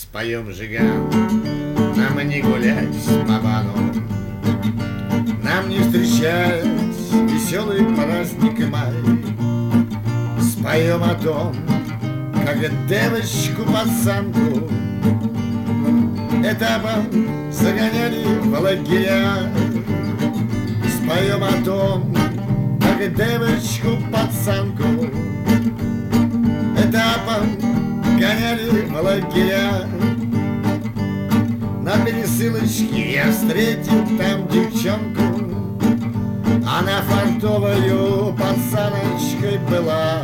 Споем жиган, нам не гулять по бану, нам не встречать веселый праздник май. Споем о том, как девочку-пацанку этапом загоняли в лагеря. Споем о том, как девочку-пацанку этапом гоняли в лагеря. На пересылочке я встретил там девчонку. Она фартовою пацаночкой была.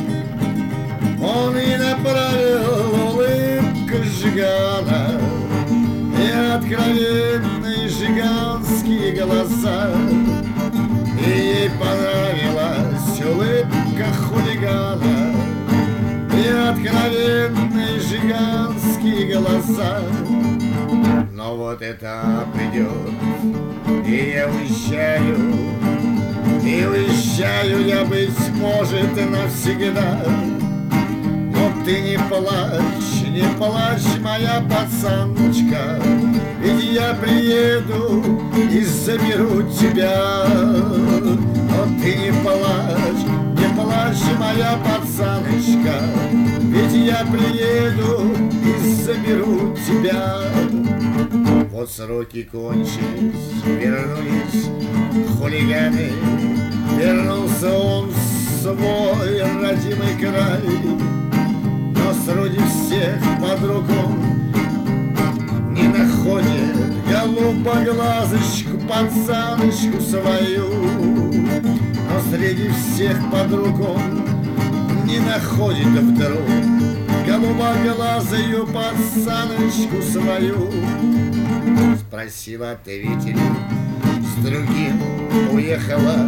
Он и направил улыбку жигана и откровенные жиганские глаза. И ей понравилась улыбка хулигана и откровенные жиганские глаза. Но вот это придет, и я уезжаю, и уезжаю я, быть может, навсегда. Но ты не плачь, моя пацаночка, ведь я приеду и заберу тебя. Но ты не плачь, моя пацаночка, ведь я приеду и заберу тебя. Вот сроки кончились, вернулись хулиганы. Вернулся он в свой родимый край, но среди всех подруг он не находит голубоглазочку, пацаночку свою. Но среди всех подруг он не находит вдруг голубоглазую пацаночку свою. Спросила ответили, с другим уехала,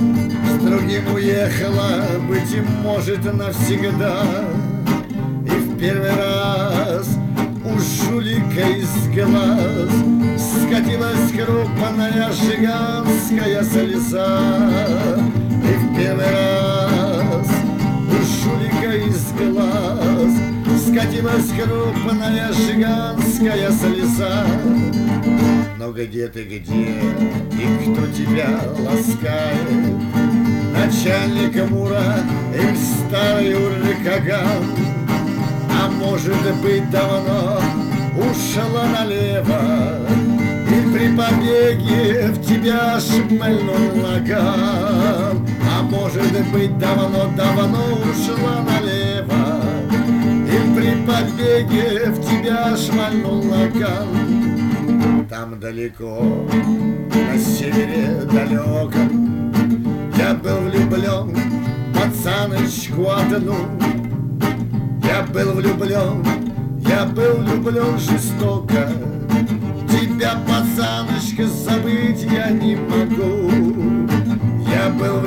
быть может, навсегда. И в первый раз у жулика из глаз скатилась крупная жиганская слеза. И в первый раз у жулика из глаз скатилась крупная жиганская слеза. Но где ты, где, и кто тебя ласкает? Начальник Мура или старый Уркаган? А может быть, давно ушла налево, и при побеге в тебя шмальнул наган. А может быть, давно ушла налево, и при побеге в тебя шмальнул наган. Там далеко, на севере далеком, я был влюблен в пацаночку одну. Я был влюблен жестоко. Тебя, пацаночка, забыть я не могу. Я был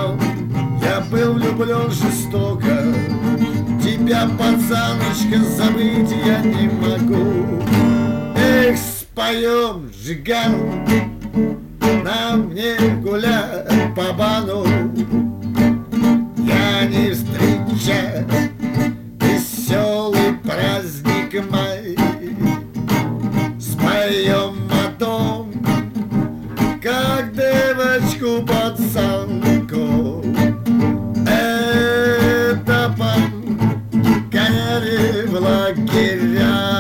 влюблен жестоко. Тебя, пацаночка, забыть я не могу. Эх, споем жиган, нам не гулять по бану. Я не встречаю веселый праздник май. Споем о том, как девочку пацанку этапом гоняли в лагеря.